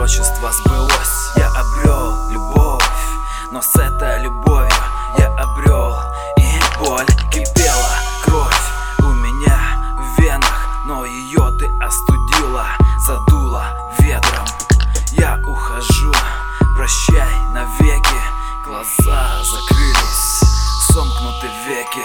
пророчество сбылось. Я обрел любовь, но с этой любовью я обрел и боль. Кипела кровь у меня в венах, но ее ты остудила, задула ветром. Я ухожу, прощай навеки. Глаза закрылись, сомкнуты веки.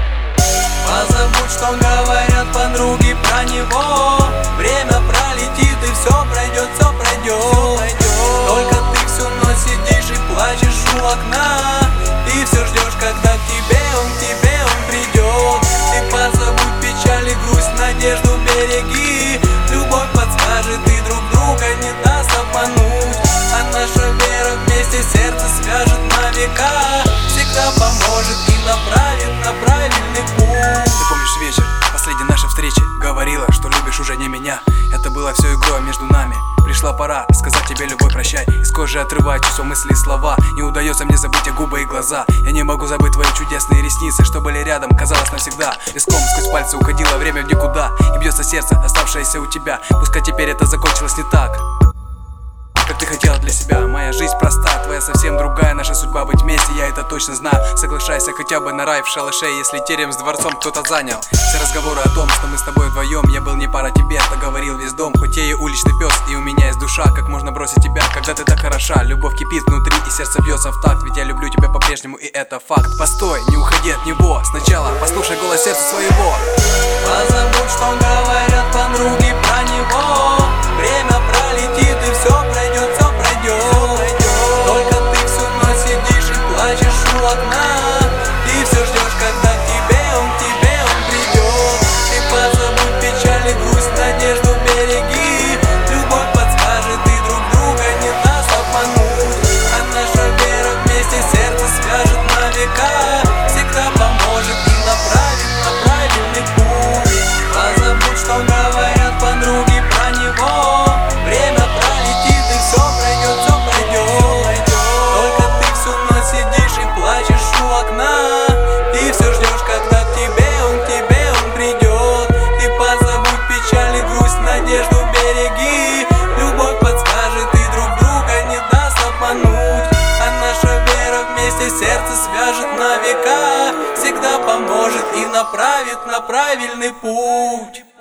Позабудь, что говорят подруги про него. Время пролетит и все пройдет, все пройдет. Только ты всю ночь сидишь и плачешь у окна. И все ждешь, когда к тебе он придет. Ты позабудь печаль и грусть, надежду береги. Любовь подскажет и друг друга не даст обмануть. А наша вера вместе сердце свяжет на века. Всегда поможет и направит на правильный путь. Ты помнишь вечер последней нашей встречи? Говорила, что любишь уже не меня. Это было все игрой между нами. Пришла пора сказать тебе любой прощай. Из кожи отрывать все мысли и слова. Не удается мне забыть и губы, и глаза. Я не могу забыть твои чудесные ресницы, что были рядом, казалось навсегда. Песком сквозь пальцы уходило время в никуда. И бьется сердце, оставшееся у тебя. Пускай теперь это закончилось не так, как ты хотела для себя. Моя жизнь проста, твоя совсем другая. Наша судьба быть вместе, я это точно знаю. Соглашайся хотя бы на рай в шалаше, если терем с дворцом кто-то занял. Все разговоры о том, что мы с тобой вдвоем. Я был не пара тебе, это говорил весь дом. Хоть я и уличный пес, и у меня есть душа. Как можно бросить тебя, когда ты так хороша? Любовь кипит внутри, и сердце бьется в такт. Ведь я люблю тебя по-прежнему, и это факт. Постой, не уходи от него. Сначала послушай голос сердца своего. Позабудь, что говорят подруги про него. Время пролетит и все пройдет, все пройдет. Только ты всю ночь сидишь и плачешь у окна. И все ждешь, когда к тебе он придет. Ты позабудь печаль и грусть, надежду береги. Любовь подскажет и друг друга не даст обмануть. А наша вера вместе сердце свяжет на века. Всегда поможет и направит на правильный путь. Позабудь, что говорят подруги про него. Время пролетит и все пройдет, все пройдет. Только ты всю ночь сидишь и плачешь у окна. И все ждешь, когда к тебе он придет. Ты позабудь печаль и грусть, надежду береги. Любовь подскажет и друг друга не даст обмануть. А наша вера вместе сердце свяжет на века. Всегда поможет и направит на правильный путь.